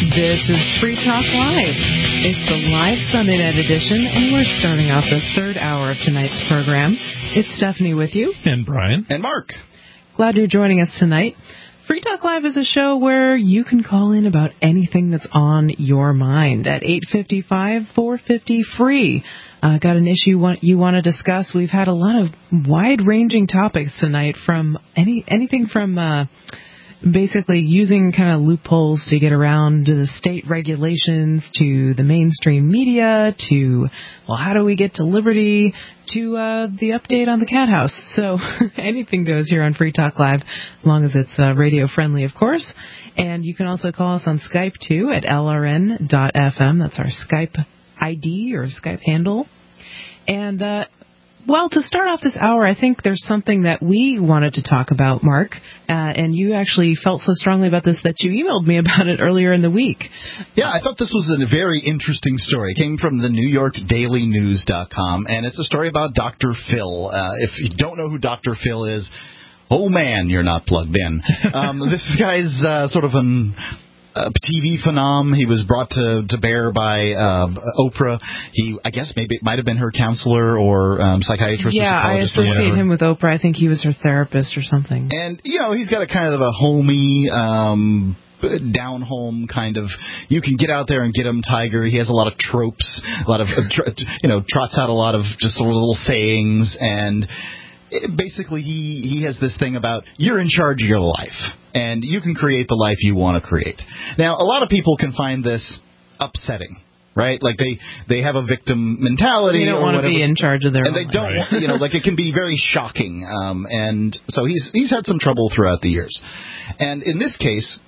This is Free Talk Live. It's the live Sunday night edition, and we're starting off the third hour of tonight's program. It's Stephanie with you. And Brian. And Mark. Glad you're joining us tonight. Free Talk Live is a show where you can call in about anything that's on your mind at 855-450-FREE. Got an issue you want to discuss? We've had a lot of wide-ranging topics tonight, from anything from basically using kind of loopholes to get around the state regulations, to the mainstream media, to, well, how do we get to liberty, to the update on the cat house. So anything goes here on Free Talk Live, as long as it's radio-friendly, of course. And you can also call us on Skype, too, at lrn.fm. That's our Skype ID or Skype handle. And, well, to start off this hour, I think there's something that we wanted to talk about, Mark, and you actually felt so strongly about this that you emailed me about it earlier in the week. Yeah, I thought this was a very interesting story. It came from the NewYorkDailyNews.com, and it's a story about Dr. Phil. If you don't know who Dr. Phil is, oh, man, you're not plugged in. This guy's sort of an... TV phenom. He was brought to bear by Oprah. I guess maybe it might have been her counselor or psychiatrist or psychologist. Yeah, I associate him with Oprah. I think he was her therapist or something. And, he's got a kind of a homey, down-home kind of, you can get out there and get him tiger. He has a lot of tropes, a lot of, trots out a lot of just sort of little sayings, and basically, he has this thing about you're in charge of your life, and you can create the life you want to create. Now, a lot of people can find this upsetting, right? Like they have a victim mentality. They don't want to be in charge of their and own they don't life. want, like it can be very shocking. And so he's had some trouble throughout the years. And in this case,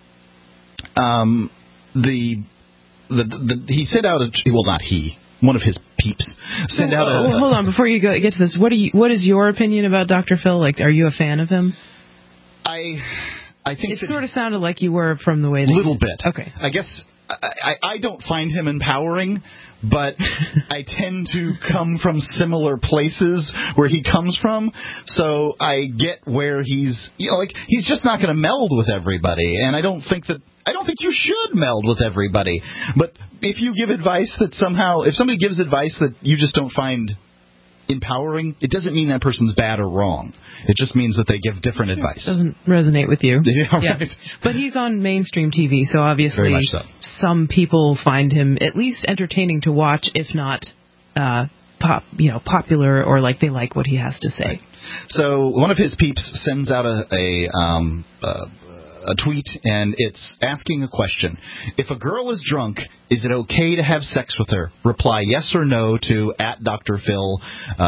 he sent out one of his peeps send out a... Hold on, before you get to this, what is your opinion about Dr. Phil? Like, are you a fan of him? I think it sort of sounded like you were from the way that... Little bit. Okay. I guess I don't find him empowering, but I tend to come from similar places where he comes from, so I get where he's... he's just not going to meld with everybody, and I don't think you should meld with everybody. But if you give advice that if somebody gives advice that you just don't find empowering, it doesn't mean that person's bad or wrong. It just means that they give different advice. Doesn't resonate with you. Yeah, right. But he's on mainstream TV, so obviously very much so. Some people find him at least entertaining to watch, if not popular, or like they like what he has to say. Right. So one of his peeps sends out a tweet, and it's asking a question. If a girl is drunk, is it okay to have sex with her? Reply yes or no to @DrPhil,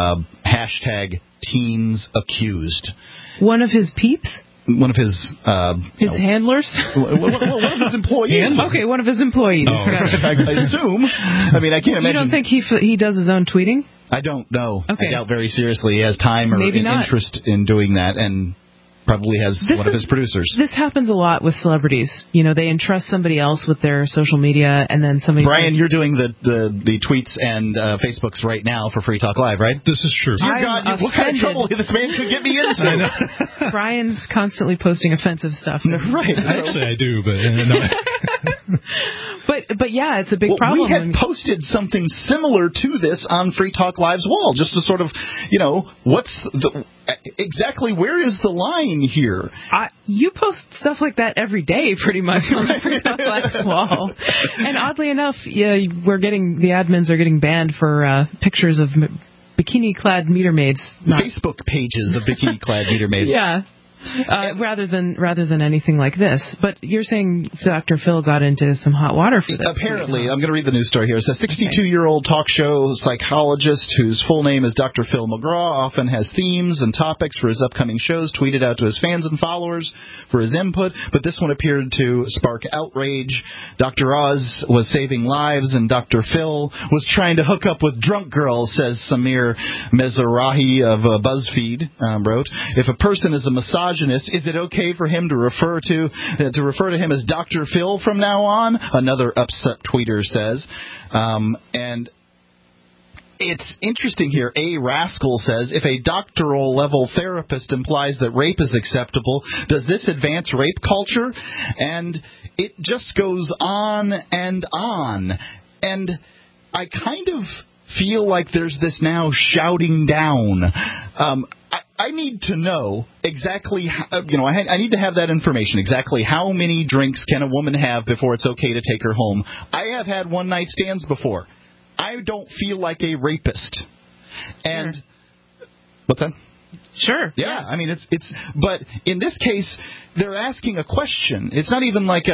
#TeensAccused. One of his peeps? One of his... handlers? One of his employees. Okay, one of his employees. Oh. I assume. I mean, I can't imagine... You don't think he does his own tweeting? I don't know. Okay. I doubt very seriously he has time or interest in doing that, and... probably has one of his producers. This happens a lot with celebrities. They entrust somebody else with their social media, and then somebody... Brian, you're doing the tweets and Facebooks right now for Free Talk Live, right? This is true. Dear God, what kind of trouble this man could get me into? I know. Brian's constantly posting offensive stuff. Right. Actually, I do, but... But yeah, it's a big problem. We had posted something similar to this on Free Talk Live's wall, just to sort of, exactly where is the line here? You post stuff like that every day, pretty much, on the Free Talk Live's wall. And oddly enough, the admins are getting banned for pictures of bikini-clad meter maids. Facebook pages of bikini-clad meter maids. Yeah. Rather than anything like this. But you're saying Dr. Phil got into some hot water for this. Apparently. I'm going to read the news story here. It says 62-year-old talk show psychologist whose full name is Dr. Phil McGraw often has themes and topics for his upcoming shows tweeted out to his fans and followers for his input, but this one appeared to spark outrage. Dr. Oz was saving lives and Dr. Phil was trying to hook up with drunk girls, says Samir Mezrahi of BuzzFeed wrote. If a person is a misogynist, is it okay for him to refer to him as Dr. Phil from now on? Another upset tweeter says. And it's interesting here. A Rascal says, if a doctoral level therapist implies that rape is acceptable, does this advance rape culture? And it just goes on. And I kind of feel like there's this now shouting down. I need to know exactly, I need to have that information, exactly how many drinks can a woman have before it's okay to take her home. I have had one-night stands before. I don't feel like a rapist. And what's that? Sure. Yeah, I mean, but in this case, they're asking a question. It's not even like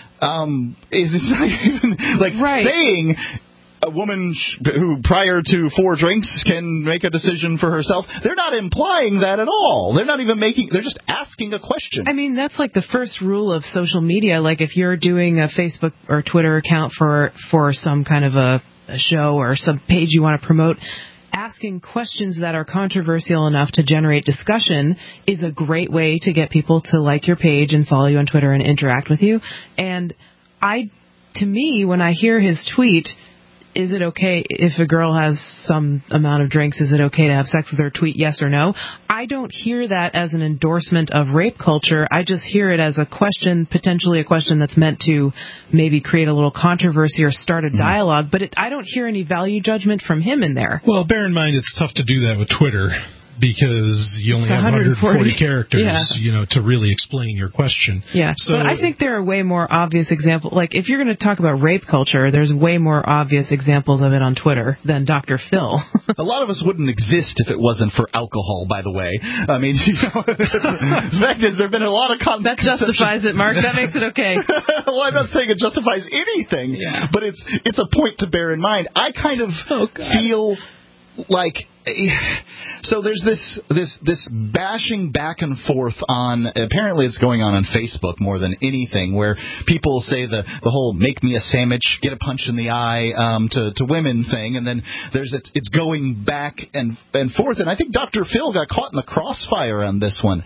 it's not even like saying a woman who prior to 4 drinks can make a decision for herself. They're not implying that at all. They're not even they're just asking a question. I mean, that's like the first rule of social media. Like if you're doing a Facebook or Twitter account for some kind of a show or some page you want to promote, asking questions that are controversial enough to generate discussion is a great way to get people to like your page and follow you on Twitter and interact with you. And to me, when I hear his tweet, is it okay if a girl has some amount of drinks, is it okay to have sex with her, tweet yes or no? I don't hear that as an endorsement of rape culture. I just hear it as a question, potentially a question that's meant to maybe create a little controversy or start a dialogue, but I don't hear any value judgment from him in there. Well, bear in mind it's tough to do that with Twitter, because you only have 140 characters, to really explain your question. Yeah, so, but I think there are way more obvious examples. Like, if you're going to talk about rape culture, there's way more obvious examples of it on Twitter than Dr. Phil. A lot of us wouldn't exist if it wasn't for alcohol, by the way. I mean, the fact is, there have been a lot of... That justifies it, Mark. That makes it okay. Well, I'm not saying it justifies anything, but it's a point to bear in mind. I kind of feel like... So there's this bashing back and forth on, apparently it's going on Facebook more than anything, where people say the whole make me a sandwich, get a punch in the eye to women thing, and then it's going back and forth. And I think Dr. Phil got caught in the crossfire on this one.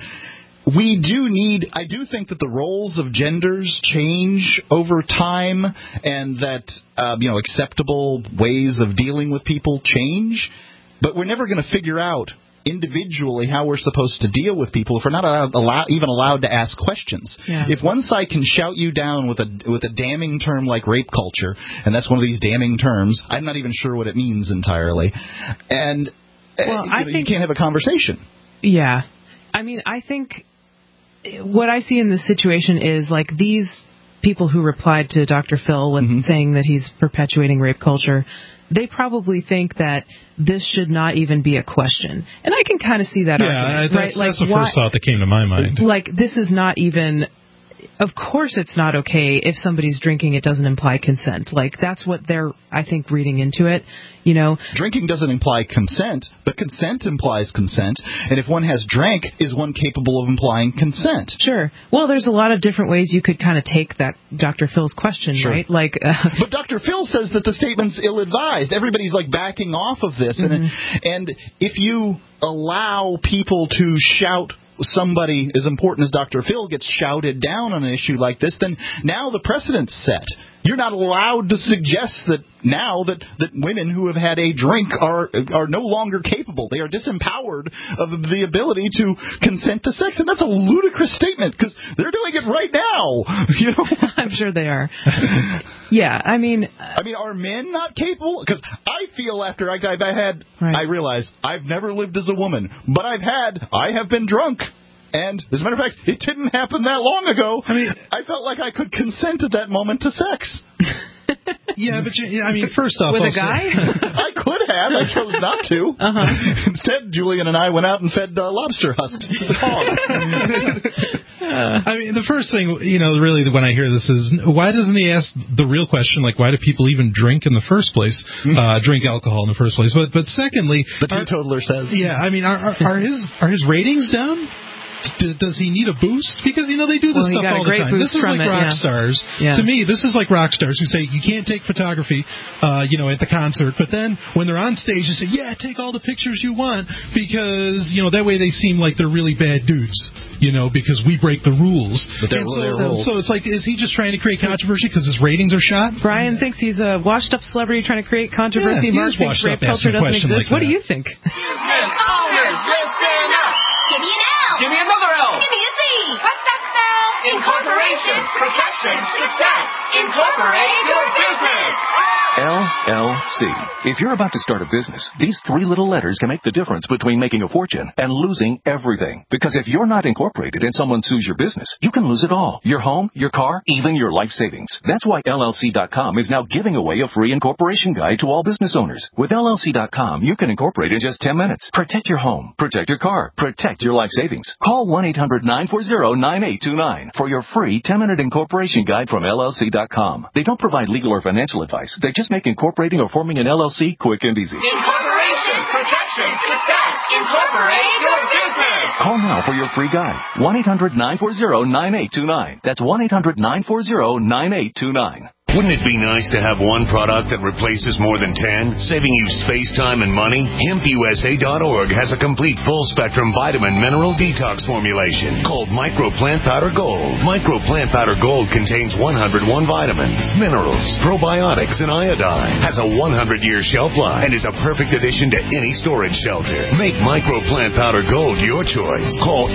I do think that the roles of genders change over time, and that acceptable ways of dealing with people change. But we're never going to figure out individually how we're supposed to deal with people if we're not even allowed to ask questions. Yeah. If one side can shout you down with a damning term like rape culture, and that's one of these damning terms, I'm not even sure what it means entirely, and I think you can't have a conversation. Yeah. I mean, I think what I see in this situation is like these people who replied to Dr. Phil with saying that he's perpetuating rape culture, they probably think that this should not even be a question. And I can kind of see that argument, right? That's the first thought that came to my mind. Like, this is not even... Of course it's not okay if somebody's drinking, it doesn't imply consent. Like, that's what they're, I think, reading into it, Drinking doesn't imply consent, but consent implies consent. And if one has drank, is one capable of implying consent? Sure. Well, there's a lot of different ways you could kind of take that Dr. Phil's question, right? Like, but Dr. Phil says that the statement's ill-advised. Everybody's, like, backing off of this. And if you allow people to shout somebody as important as Dr. Phil gets shouted down on an issue like this, then now the precedent's set. You're not allowed to suggest that now that women who have had a drink are no longer capable. They are disempowered of the ability to consent to sex. And that's a ludicrous statement because they're doing it right now. I'm sure they are. Yeah, I mean, are men not capable? Because I feel after I realized I've never lived as a woman, but I have been drunk. And, as a matter of fact, it didn't happen that long ago. I felt like I could consent at that moment to sex. Yeah, but first off... With a guy? I could have. I chose not to. Instead, Julian and I went out and fed lobster husks to the dogs. The first thing, really when I hear this is, why doesn't he ask the real question, like, why do people even drink in the first place, drink alcohol in the first place? But secondly... The teetotaler says. Yeah, are his ratings down? Does he need a boost? Because, they do this stuff all the time. This is like rock stars. Yeah. To me, this is like rock stars who say you can't take photography, at the concert. But then when they're on stage, they say, yeah, take all the pictures you want because, that way they seem like they're really bad dudes, because we break the rules. But they're rules. So it's like, is he just trying to create controversy because his ratings are shot? Brian thinks he's a washed-up celebrity trying to create controversy. Yeah, Mark thinks rape culture doesn't exist. What do you think? Owners, listen up! Give me an L! Give me another L! Give me a Z! What's that spell? Incorporation, protection, success. Incorporate your business. LLC. If you're about to start a business, these 3 little letters can make the difference between making a fortune and losing everything. Because if you're not incorporated and someone sues your business, you can lose it all. Your home, your car, even your life savings. That's why LLC.com is now giving away a free incorporation guide to all business owners. With LLC.com, you can incorporate in just 10 minutes. Protect your home, protect your car, protect your life savings. Call 1-800-940-9829 for your free 10-minute incorporation guide from LLC.com. They don't provide legal or financial advice. They just make incorporating or forming an LLC quick and easy. Incorporation, protection, success. Incorporate your business. Call now for your free guide. 1-800-940-9829. That's 1-800-940-9829. Wouldn't it be nice to have one product that replaces more than 10, saving you space, time, and money? HempUSA.org has a complete full-spectrum vitamin mineral detox formulation called Micro Plant Powder Gold. Micro Plant Powder Gold contains 101 vitamins, minerals, probiotics, and iodine. Has a 100-year shelf life and is a perfect addition to any storage shelter. Make Micro Plant Powder Gold your choice. Call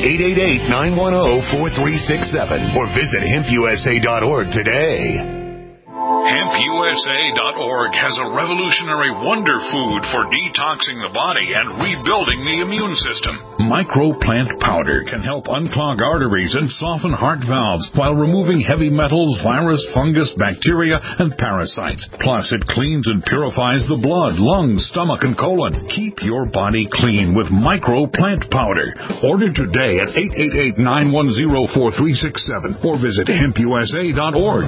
888-910-4367 or visit HempUSA.org today. HempUSA.org has a revolutionary wonder food for detoxing the body and rebuilding the immune system. Microplant powder can help unclog arteries and soften heart valves while removing heavy metals, virus, fungus, bacteria, and parasites. Plus, it cleans and purifies the blood, lungs, stomach, and colon. Keep your body clean with Microplant powder. Order today at 888-910-4367 or visit HempUSA.org.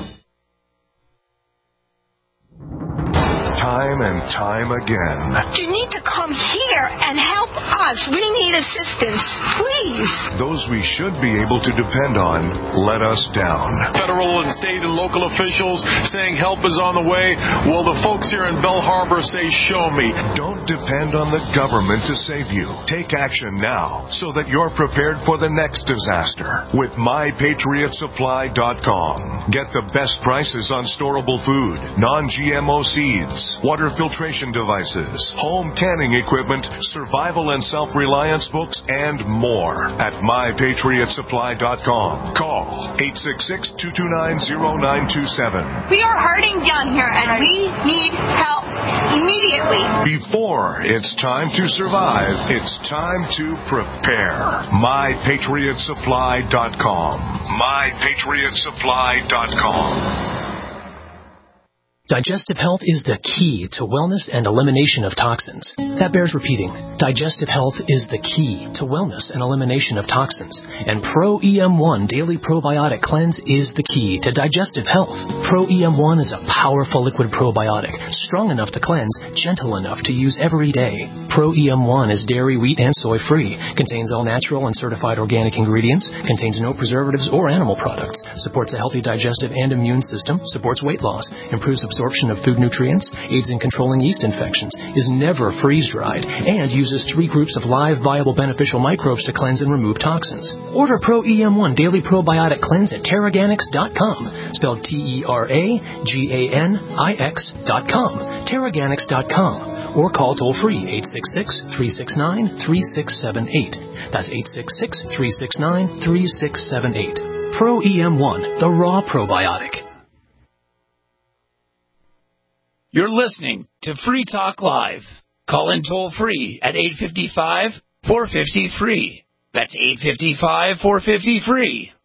Time and time again. You need to come here and help us. We need assistance, please. Those we should be able to depend on let us down. Federal and state and local officials saying help is on the way. Well, the folks here in Belle Harbor say, show me. Don't depend on the government to save you. Take action now so that you're prepared for the next disaster with MyPatriotSupply.com. Get the best prices on storable food, non-GMO seeds, water filtration devices, home canning equipment, survival and self-reliance books, and more at MyPatriotSupply.com. Call 866-229-0927. We are hurting down here, and we need help immediately. Before it's time to survive, it's time to prepare. MyPatriotSupply.com. MyPatriotSupply.com. Digestive health is the key to wellness and elimination of toxins. That bears repeating. Digestive health is the key to wellness and elimination of toxins. And Pro EM1 Daily Probiotic Cleanse is the key to digestive health. Pro EM1 is a powerful liquid probiotic, strong enough to cleanse, gentle enough to use every day. Pro EM1 is dairy, wheat, and soy free, contains all natural and certified organic ingredients, contains no preservatives or animal products, supports a healthy digestive and immune system, supports weight loss, improves absorption of food nutrients, aids in controlling yeast infections, is never freeze-dried, and uses 3 groups of live, viable, beneficial microbes to cleanse and remove toxins. Order Pro EM1 Daily Probiotic Cleanse at Teraganix.com, spelled Teraganix.com, Teraganix.com, or call toll-free 866-369-3678. That's 866-369-3678. Pro EM1, the raw probiotic. You're listening to Free Talk Live. Call in toll-free at 855-450-FREE. That's 855-450-FREE.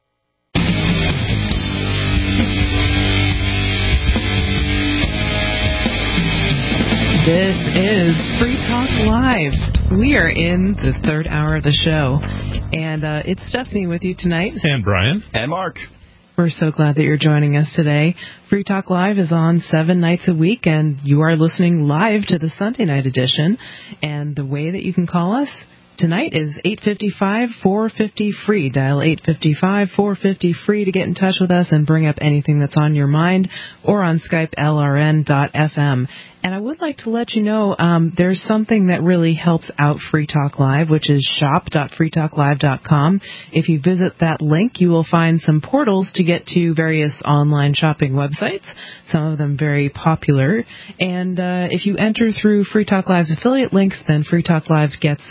This is Free Talk Live. We are in the third hour of the show, and it's Stephanie with you tonight. And Brian. And Mark. We're so glad that you're joining us today. Free Talk Live is on 7 nights a week, and you are listening live to the Sunday night edition. And the way that you can call us tonight is 855-450-FREE. Dial 855-450-FREE to get in touch with us and bring up anything that's on your mind, or on Skype, lrn.fm. And I would like to let you know there's something that really helps out Free Talk Live, which is shop.freetalklive.com. If you visit that link, you will find some portals to get to various online shopping websites, some of them very popular. And if you enter through Free Talk Live's affiliate links, then Free Talk Live gets some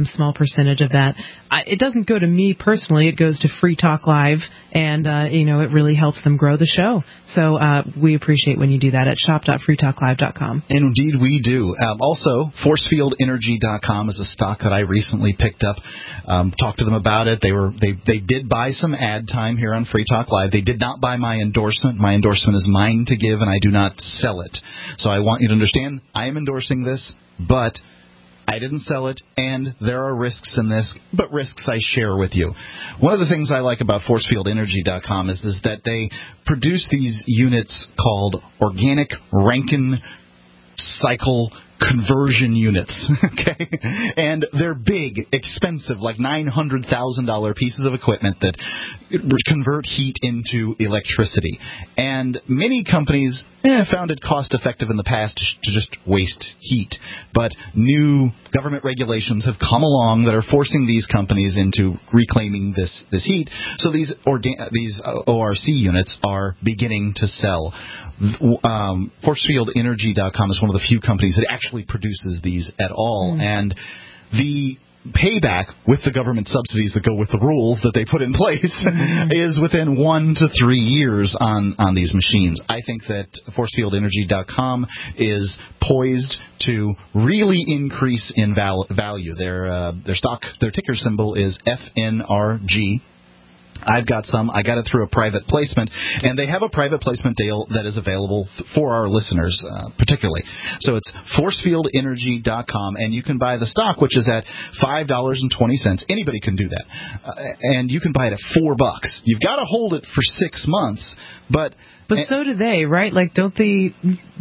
small percentage of that. It doesn't go to me personally. It goes to Free Talk Live, and, it really helps them grow the show. So we appreciate when you do that at shop.freetalklive.com. Indeed, we do. Also, ForcefieldEnergy.com is a stock that I recently picked up. Talked to them about it. They did buy some ad time here on Free Talk Live. They did not buy my endorsement. My endorsement is mine to give, and I do not sell it. So I want you to understand, I am endorsing this, but I didn't sell it, and there are risks in this, but risks I share with you. One of the things I like about ForcefieldEnergy.com is that they produce these units called organic Rankine cycle conversion units, okay? And they're big, expensive, like $900,000 pieces of equipment that convert heat into electricity. And many companies found it cost-effective in the past to just waste heat. But new government regulations have come along that are forcing these companies into reclaiming this heat. So these ORC units are beginning to sell. ForcefieldEnergy.com is one of the few companies that actually produces these at all. And the payback with the government subsidies that go with the rules that they put in place is within 1 to 3 years on these machines. I think that ForcefieldEnergy.com is poised to really increase in value. Their stock, their ticker symbol is FNRG. I've got some. I got it through a private placement, and they have a private placement deal that is available for our listeners particularly. So it's ForcefieldEnergy.com, and you can buy the stock, which is at $5.20. Anybody can do that. And you can buy it at $4. You've got to hold it for 6 months, but so do they, right? Like, don't they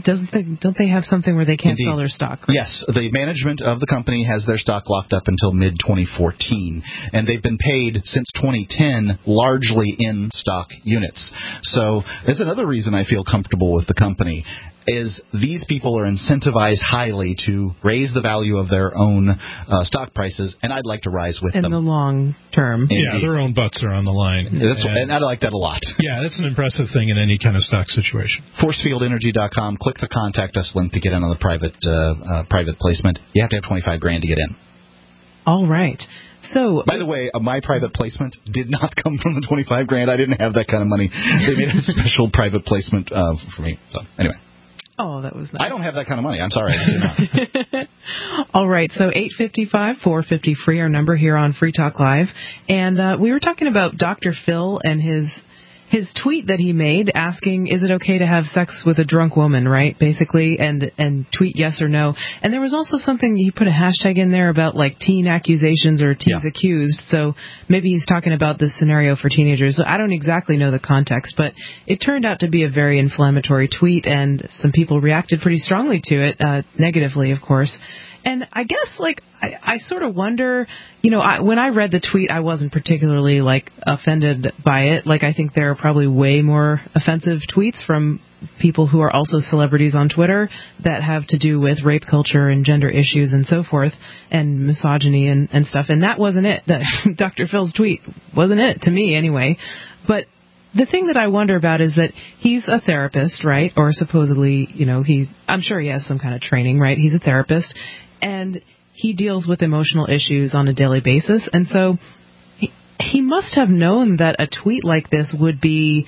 have something where they can't sell their stock? Right? Yes, the management of the company has their stock locked up until mid-2014, and they've been paid since 2010 largely in stock units. So that's another reason I feel comfortable with the company, is these people are incentivized highly to raise the value of their own stock prices, and I'd like to rise with them. In the long term. Yeah, their own butts are on the line. And I like that a lot. Yeah, that's an impressive thing in any kind of stock situation. ForcefieldEnergy.com, click the Contact Us link to get in on the private placement. You have to have $25,000 to get in. All right. So, by the way, my private placement did not come from the $25,000. I didn't have that kind of money. They made a special private placement for me. So, anyway. Oh, that was nice. I don't have that kind of money. I'm sorry. I do not. All right. So 855-450-FREE, our number here on Free Talk Live. And we were talking about Dr. Phil and his tweet that he made asking, is it okay to have sex with a drunk woman, right, basically, and tweet yes or no. And there was also something, he put a hashtag in there about, like, teen accusations or teens accused. So maybe he's talking about this scenario for teenagers. So I don't exactly know the context, but it turned out to be a very inflammatory tweet, and some people reacted pretty strongly to it, negatively, of course. And I guess, like, I sort of wonder, when I read the tweet, I wasn't particularly, like, offended by it. Like, I think there are probably way more offensive tweets from people who are also celebrities on Twitter that have to do with rape culture and gender issues and so forth, and misogyny and stuff. And that wasn't it. Dr. Phil's tweet wasn't it, to me anyway. But the thing that I wonder about is that he's a therapist, right? Or supposedly, I'm sure he has some kind of training, right? He's a therapist. And he deals with emotional issues on a daily basis. And so he must have known that a tweet like this would be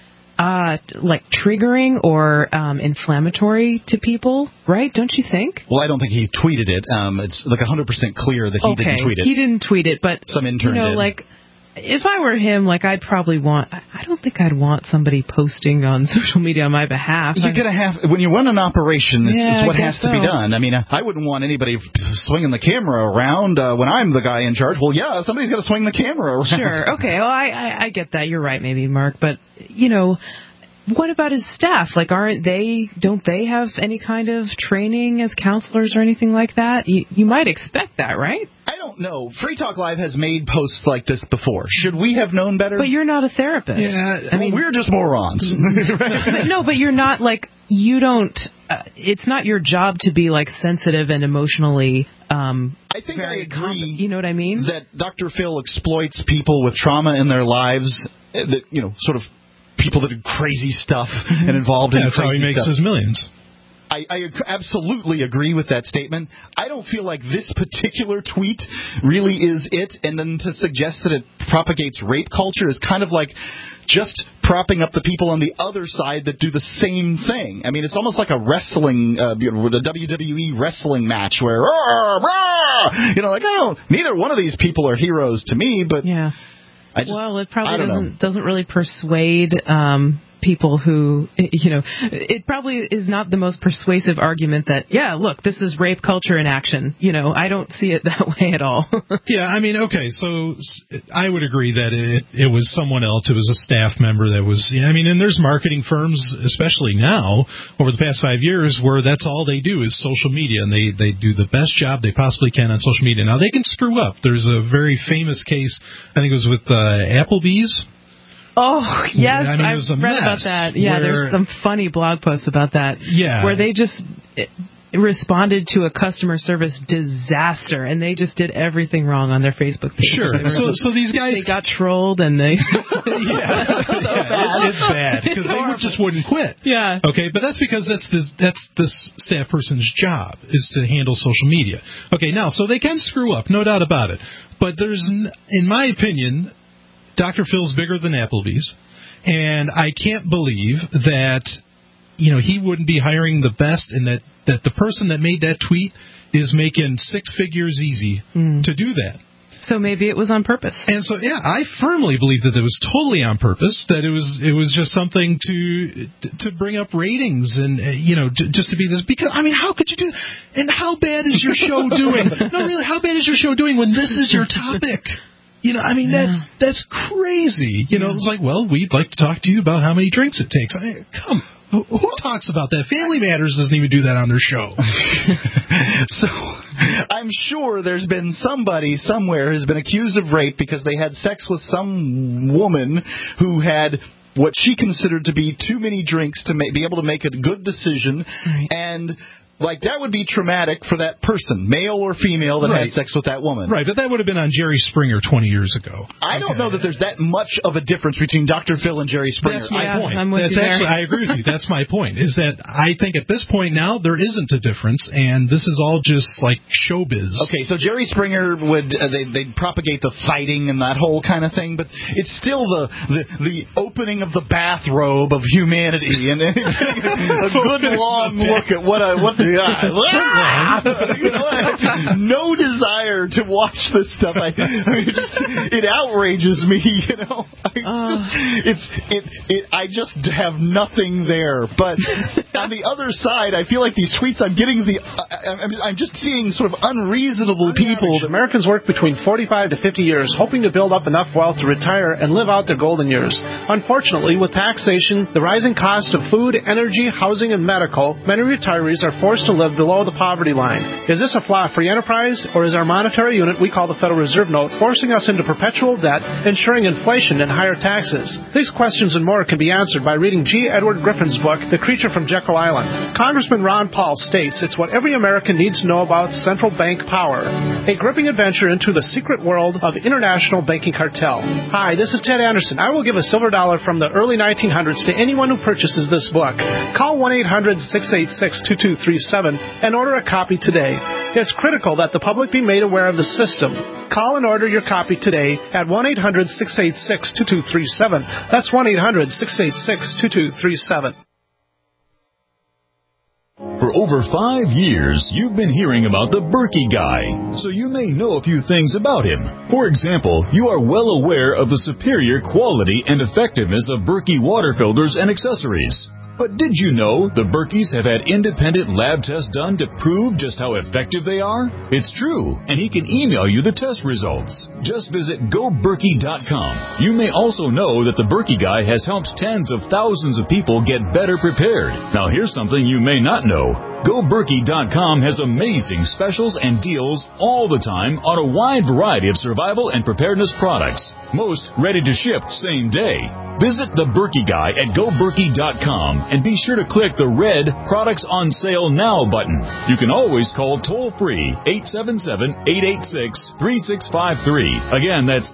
like triggering or inflammatory to people, right? Don't you think? Well, I don't think he tweeted it. It's like 100% clear that he didn't tweet it. He didn't tweet it, but some intern did. Like, if I were him, like, I'd probably I don't think I'd want somebody posting on social media on my behalf. You're going to have, when you run an operation, it's what has to be done. I mean, I wouldn't want anybody swinging the camera around when I'm the guy in charge. Well, yeah, somebody's got to swing the camera around. Sure, okay, well, I get that. You're right, maybe, Mark, but, what about his staff? Like, don't they have any kind of training as counselors or anything like that? You might expect that, right? I don't know. Free Talk Live has made posts like this before. Should we have known better? But you're not a therapist. Yeah, I mean, we're just morons. But you're not, like, you don't, it's not your job to be, like, sensitive and emotionally I think I agree. You know what I mean? That Dr. Phil exploits people with trauma in their lives, that, sort of people that do crazy stuff and involved in crazy stuff. That's how he makes his millions. I absolutely agree with that statement. I don't feel like this particular tweet really is it, and then to suggest that it propagates rape culture is kind of like just propping up the people on the other side that do the same thing. I mean, it's almost like a wrestling, a WWE wrestling match where, neither one of these people are heroes to me, but yeah. It probably doesn't really persuade people who, it probably is not the most persuasive argument that, look, this is rape culture in action. I don't see it that way at all. Yeah, I mean, okay, so I would agree that it was someone else. It was a staff member that was, and there's marketing firms, especially now, over the past 5 years, where that's all they do is social media, and they do the best job they possibly can on social media. Now, they can screw up. There's a very famous case, I think it was with Applebee's. Oh, yes, I've read about that. Yeah, there's some funny blog posts about that. Yeah. Where they just responded to a customer service disaster, and they just did everything wrong on their Facebook page. Sure. So these guys... They got trolled, and they... It's bad, because they just wouldn't quit. Yeah. Okay, but that's because that's this staff person's job, is to handle social media. Okay, now, so they can screw up, no doubt about it. But there's, in my opinion... Dr. Phil's bigger than Applebee's, and I can't believe that, he wouldn't be hiring the best, and that the person that made that tweet is making six figures easy to do that. So maybe it was on purpose. And so, I firmly believe that it was totally on purpose, that it was just something to bring up ratings and, just to be this. Because, how could you do that? And how bad is your show doing? No, really, how bad is your show doing when this is your topic? That's crazy. It's like, well, we'd like to talk to you about how many drinks it takes. Who talks about that? Family Matters doesn't even do that on their show. So I'm sure there's been somebody somewhere who's been accused of rape because they had sex with some woman who had what she considered to be too many drinks to be able to make a good decision. Right. And... that would be traumatic for that person, male or female, that had sex with that woman. Right, but that would have been on Jerry Springer 20 years ago. I don't know that there's that much of a difference between Dr. Phil and Jerry Springer. That's my point. I agree with you. That's my point, is that I think at this point now there isn't a difference, and this is all just like showbiz. Okay, so Jerry Springer they'd propagate the fighting and that whole kind of thing, but it's still the opening of the bathrobe of humanity and a good long look at what no desire to watch this stuff. It outrages me. I just have nothing there. But on the other side, I feel like these tweets I'm getting I'm just seeing sort of unreasonable people. Americans work between 45 to 50 years, hoping to build up enough wealth to retire and live out their golden years. Unfortunately, with taxation, the rising cost of food, energy, housing, and medical, many retirees are forced to live below the poverty line. Is this a flaw free enterprise, or is our monetary unit we call the Federal Reserve Note forcing us into perpetual debt, ensuring inflation and higher taxes? These questions and more can be answered by reading G. Edward Griffin's book, The Creature from Jekyll Island. Congressman Ron Paul states it's what every American needs to know about central bank power. A gripping adventure into the secret world of international banking cartel. Hi, this is Ted Anderson. I will give a silver dollar from the early 1900s to anyone who purchases this book. Call 1-800-686-2237 and order a copy today. It's critical that the public be made aware of the system. Call and order your copy today at 1-800-686-2237. That's 1-800-686-2237. For over 5 years, you've been hearing about the Berkey Guy, so you may know a few things about him. For example, you are well aware of the superior quality and effectiveness of Berkey water filters and accessories. But did you know the Berkeys have had independent lab tests done to prove just how effective they are? It's true, and he can email you the test results. Just visit GoBerkey.com. You may also know that the Berkey Guy has helped tens of thousands of people get better prepared. Now here's something you may not know. GoBerkey.com has amazing specials and deals all the time on a wide variety of survival and preparedness products. Most ready to ship same day. Visit the Berkey Guy at GoBerkey.com and be sure to click the red Products on Sale Now button. You can always call toll-free 877-886-3653. Again, that's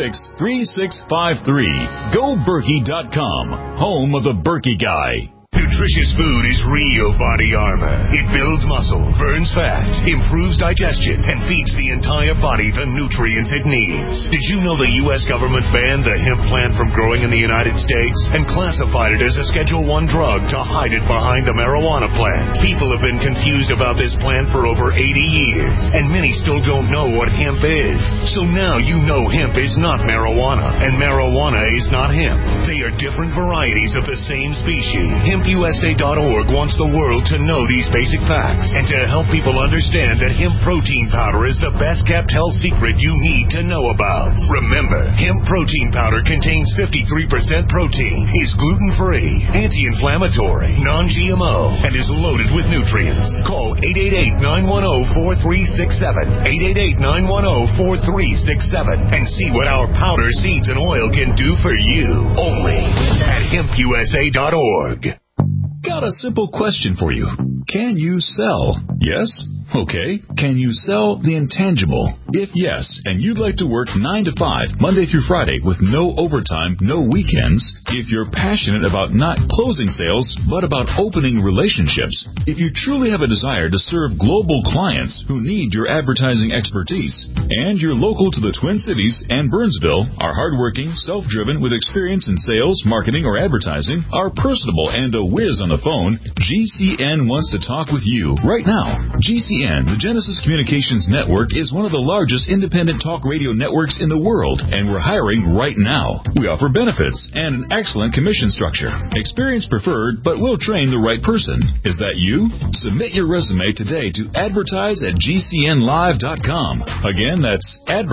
877-886-3653. GoBerkey.com, home of the Berkey Guy. New nutritious food is real body armor. It builds muscle, burns fat, improves digestion, and feeds the entire body the nutrients it needs. Did you know the U.S. government banned the hemp plant from growing in the United States and classified it as a Schedule I drug to hide it behind the marijuana plant? People have been confused about this plant for over 80 years, and many still don't know what hemp is. So now you know hemp is not marijuana, and marijuana is not hemp. They are different varieties of the same species. HempUSA.org wants the world to know these basic facts and to help people understand that hemp protein powder is the best kept health secret you need to know about. Remember, hemp protein powder contains 53% protein, is gluten-free, anti-inflammatory, non-GMO, and is loaded with nutrients. Call 888-910-4367, 888-910-4367, and see what our powder, seeds, and oil can do for you. Only at HempUSA.org. Got a simple question for you. Can you sell? Yes? Okay. Can you sell the intangible? If yes, and you'd like to work 9 to 5, Monday through Friday, with no overtime, no weekends, if you're passionate about not closing sales, but about opening relationships, if you truly have a desire to serve global clients who need your advertising expertise, and you're local to the Twin Cities and Burnsville, are hardworking, self-driven, with experience in sales, marketing, or advertising, are personable, and a whiz on the phone, GCN wants to talk with you right now. GCN, the Genesis Communications Network, is one of the largest independent talk radio networks in the world, and we're hiring right now. We offer benefits and an excellent commission structure. Experience preferred, but we'll train the right person. Is that you? Submit your resume today to advertise@gcnlive.com. Again, that's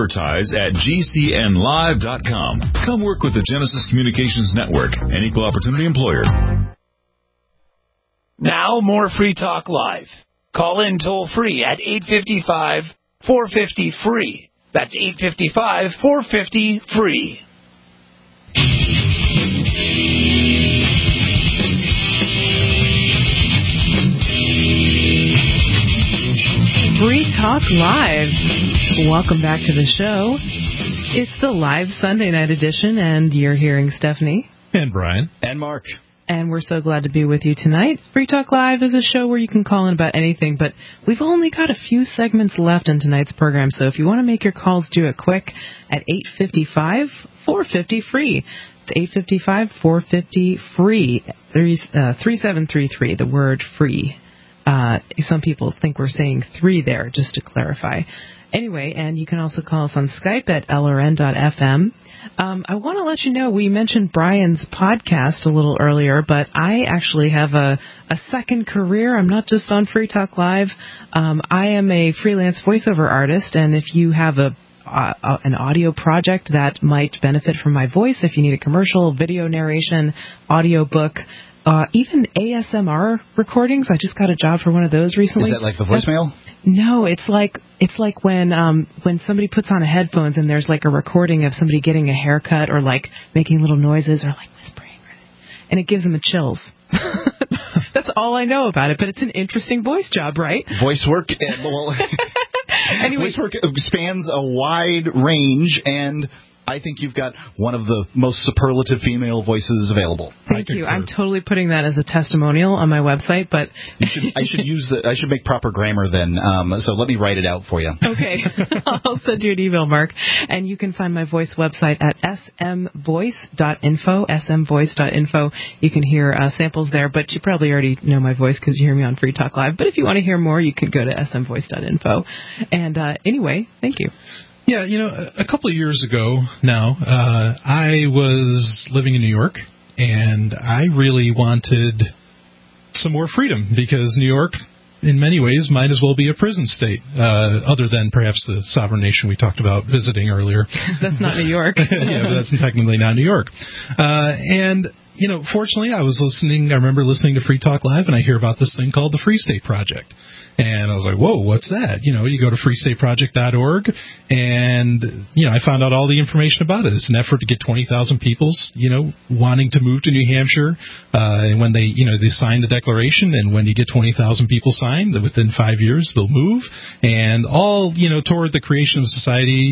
advertise@gcnlive.com. Come work with the Genesis Communications Network, an equal opportunity employer. Now, more Free Talk Live. Call in toll-free at 855-450-FREE. That's 855-450-FREE. Free Talk Live. Welcome back to the show. It's the live Sunday night edition, and you're hearing Stephanie. And Brian. And Mark. And we're so glad to be with you tonight. Free Talk Live is a show where you can call in about anything, but we've only got a few segments left in tonight's program, so if you want to make your calls, do it quick at 855-450-FREE. It's 855-450-FREE, 3733, the word free. Some people think we're saying 3 there, just to clarify. Anyway, and you can also call us on Skype at lrn.fm. I want to let you know, we mentioned Brian's podcast a little earlier, but I actually have a second career. I'm not just on Free Talk Live. I am a freelance voiceover artist, and if you have an audio project that might benefit from my voice, if you need a commercial, video narration, audio book, even ASMR recordings. I just got a job for one of those recently. Is that like the voicemail? No, it's like when somebody puts on headphones and there's like a recording of somebody getting a haircut or like making little noises or like whispering, and it gives them the chills. That's all I know about it, but it's an interesting voice job, right? Voice work, anyway, voice work spans a wide range, and I think you've got one of the most superlative female voices available. Thank you. I'm totally putting that as a testimonial on my website, but I should make proper grammar then. So let me write it out for you. Okay. I'll send you an email, Mark. And you can find my voice website at smvoice.info, smvoice.info. You can hear samples there, but you probably already know my voice because you hear me on Free Talk Live. But if you want to hear more, you can go to smvoice.info. And anyway, thank you. Yeah, a couple of years ago now, I was living in New York, and I really wanted some more freedom because New York, in many ways, might as well be a prison state, other than perhaps the sovereign nation we talked about visiting earlier. That's not New York. Yeah, but that's technically not New York. And fortunately, I remember listening to Free Talk Live, and I hear about this thing called the Free State Project. And I was like, whoa, what's that? You go to freestateproject.org, and, I found out all the information about it. It's an effort to get 20,000 people, wanting to move to New Hampshire. And when they sign the declaration, and when you get 20,000 people signed, within 5 years, they'll move. And all, toward the creation of a society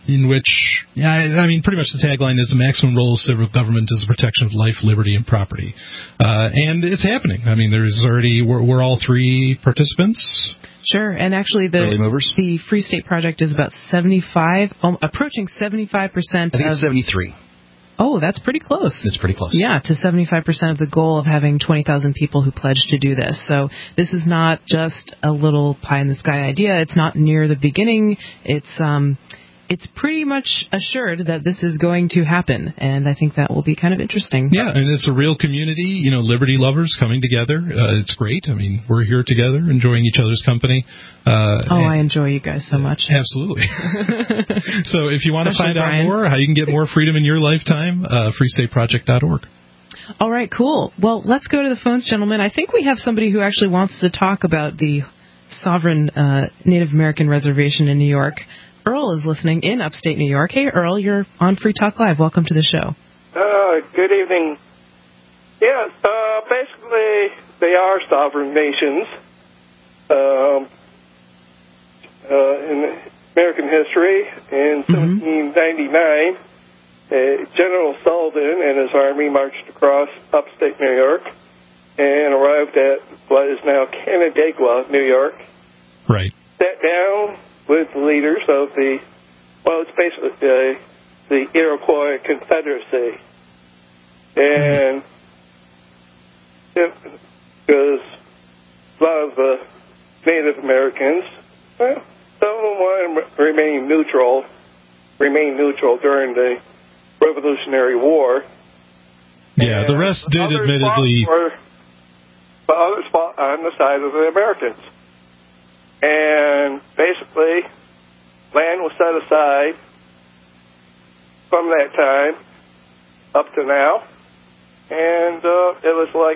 in which, I mean, pretty much the tagline is the maximum role of civil government is the protection of life, liberty, and property. And it's happening. I mean, we're all three participants. Sure, and actually the Free State Project is about approaching 75%. I think it's 73. Oh, that's pretty close. It's pretty close. Yeah, to 75% of the goal of having 20,000 people who pledge to do this. So this is not just a little pie-in-the-sky idea. It's not near the beginning. It's pretty much assured that this is going to happen, and I think that will be kind of interesting. Yeah, and it's a real community, liberty lovers coming together. It's great. I mean, we're here together, enjoying each other's company. I enjoy you guys so much. Absolutely. So if you want to find out more, how you can get more freedom in your lifetime, freestateproject.org. All right, cool. Well, let's go to the phones, gentlemen. I think we have somebody who actually wants to talk about the sovereign Native American reservation in New York. Earl is listening in upstate New York. Hey, Earl, you're on Free Talk Live. Welcome to the show. Good evening. Yes, basically, they are sovereign nations. In American history, in 1799, General Sullivan and his army marched across upstate New York and arrived at what is now Canandaigua, New York. Right. Sat down with the leaders of it's basically the Iroquois Confederacy. And because a lot of the Native Americans, some of them wanted to remain neutral during the Revolutionary War. Yeah, the rest did admittedly. But others fought on the side of the Americans. And basically, land was set aside from that time up to now. And it was like,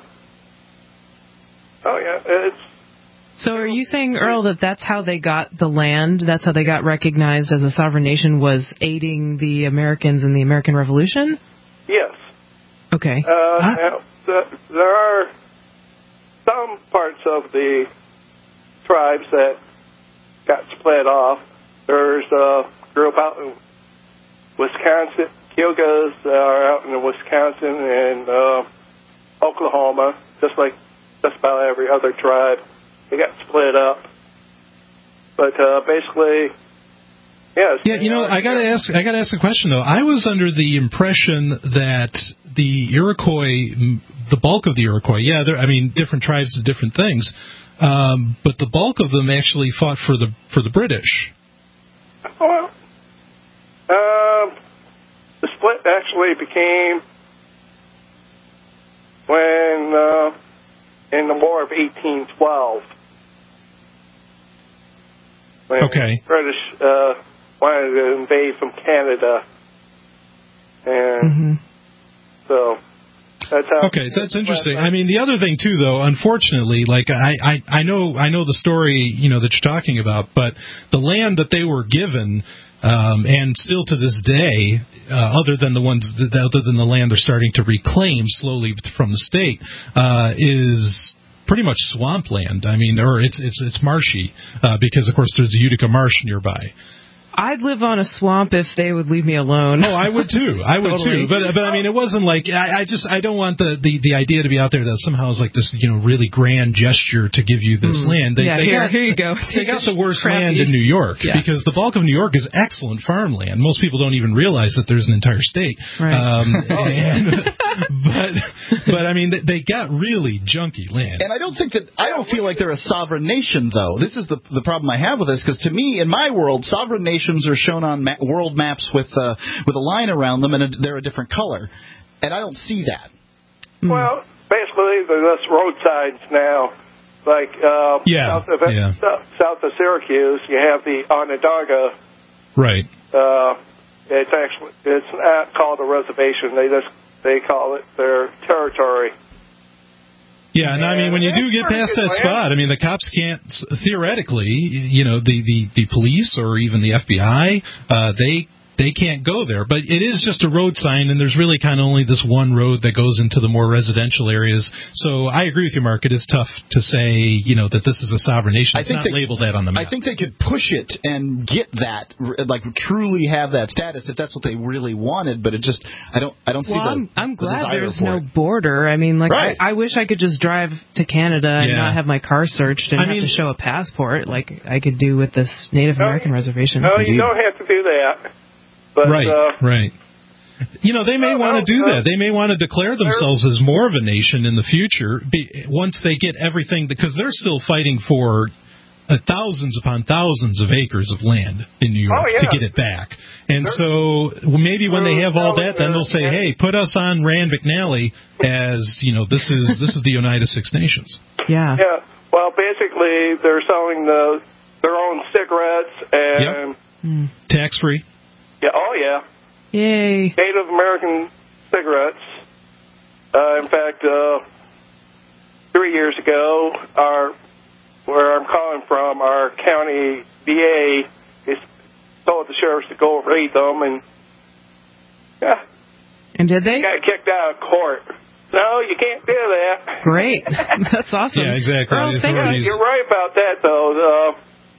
So are you saying, Earl, that that's how they got the land? That's how they got recognized as a sovereign nation, was aiding the Americans in the American Revolution? Yes. Okay. Now, there are some parts of the tribes that got split off. There's a group out in Wisconsin. Kiogas are out in Wisconsin and Oklahoma, just like just about every other tribe. They got split up. But basically, yes. Yeah, I gotta ask a question though. I was under the impression that the Iroquois, the bulk of the Iroquois, different tribes did different things. But the bulk of them actually fought for the British. Well, the split actually became when in the War of 1812. When the British wanted to invade from Canada, and so. Okay, so that's interesting. I mean, the other thing too, though, unfortunately, like I know the story, that you're talking about, but the land that they were given, and still to this day, other than the land they're starting to reclaim slowly from the state, is pretty much swampland. I mean, or it's marshy, because of course there's the Utica Marsh nearby. I'd live on a swamp if they would leave me alone. Oh, I would too. Would too. But I mean, it wasn't like I don't want the idea to be out there that somehow is like this, really grand gesture to give you this land. Here you go. They got the worst land in New York because the bulk of New York is excellent farmland. Most people don't even realize that there's an entire state. Right. But I mean, they got really junky land. And I don't feel like they're a sovereign nation, though. This is the problem I have with this, because to me, in my world, sovereign nations are shown on world maps with a line around them, and they're a different color. And I don't see that. Well, basically, there's road signs now. Like south of Syracuse, you have the Onondaga. Right. It's not called a reservation. They call it their territory. Yeah, and I mean, when you do get past that spot, I mean, the cops can't, theoretically, the police or even the FBI, they they can't go there. But it is just a road sign, and there's really kind of only this one road that goes into the more residential areas. So I agree with you, Mark. It is tough to say, that this is a sovereign nation. It's not labeled that on the map. I think they could push it and get that, like truly have that status if that's what they really wanted. But it just, I don't see I'm glad there's no border. I mean, right. I wish I could just drive to Canada and not have my car searched and have to show a passport like I could do with this Native American reservation. No, you don't have to do that. But, right. They may want to do that. They may want to declare themselves as more of a nation in the future once they get everything, because they're still fighting for thousands upon thousands of acres of land in New York to get it back. And so maybe when they have all that, then they'll say, hey, put us on Rand McNally as, this is the United Six Nations. Yeah. Yeah. Well, basically, they're selling their own cigarettes and... Tax-free. Yeah. Oh, yeah. Yay. Native American cigarettes. In fact, 3 years ago, where I'm calling from, our county VA told the sheriffs to go raid them, and And did they? Got kicked out of court. No, you can't do that. Great. That's awesome. Yeah, exactly. You're right about that, though.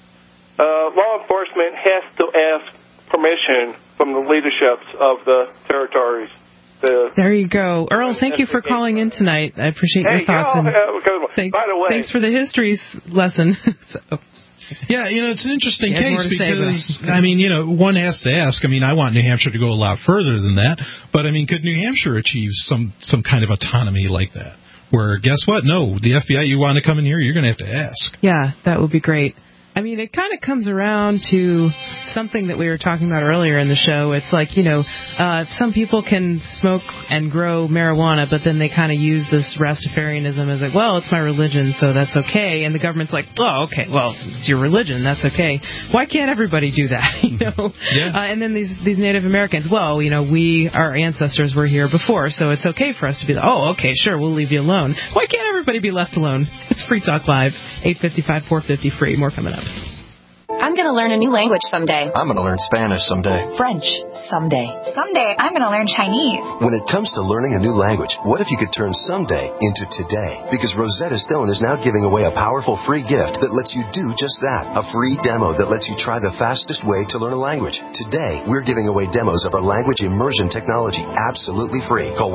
Law enforcement has to ask permission from the leaderships of the territories. There you go. Earl, thank you for calling in tonight. I appreciate your thoughts. By the way, thanks for the history lesson. Yeah, it's an interesting case because, one has to ask. I want New Hampshire to go a lot further than that, but, could New Hampshire achieve some kind of autonomy like that? Where, guess what? No, the FBI, you want to come in here, you're going to have to ask. Yeah, that would be great. It kind of comes around to something that we were talking about earlier in the show. It's like, some people can smoke and grow marijuana, but then they kind of use this Rastafarianism as like, well, it's my religion, so that's okay. And the government's like, oh, okay, well, it's your religion, that's okay. Why can't everybody do that? Yeah. And then these Native Americans, well, our ancestors were here before, so it's okay for us to be like, oh, okay, sure, we'll leave you alone. Why can't everybody be left alone? It's Free Talk Live, 855-450 free. More coming up. I'm going to learn a new language someday. I'm going to learn Spanish someday. French someday. Someday I'm going to learn Chinese. When it comes to learning a new language, what if you could turn someday into today? Because Rosetta Stone is now giving away a powerful free gift that lets you do just that. A free demo that lets you try the fastest way to learn a language. Today, we're giving away demos of our language immersion technology absolutely free. Call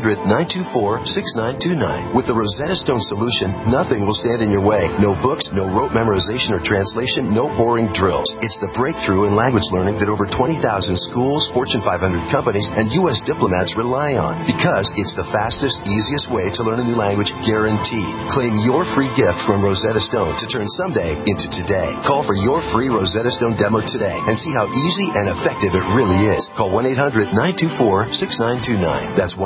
1-800-924-6929. With the Rosetta Stone solution, nothing will stand in your way. No books, no rote memorization or translation, no boring drills. It's the breakthrough in language learning that over 20,000 schools, Fortune 500 companies, and U.S. diplomats rely on. Because it's the fastest, easiest way to learn a new language, guaranteed. Claim your free gift from Rosetta Stone to turn someday into today. Call for your free Rosetta Stone demo today and see how easy and effective it really is. Call 1-800-924-6929. That's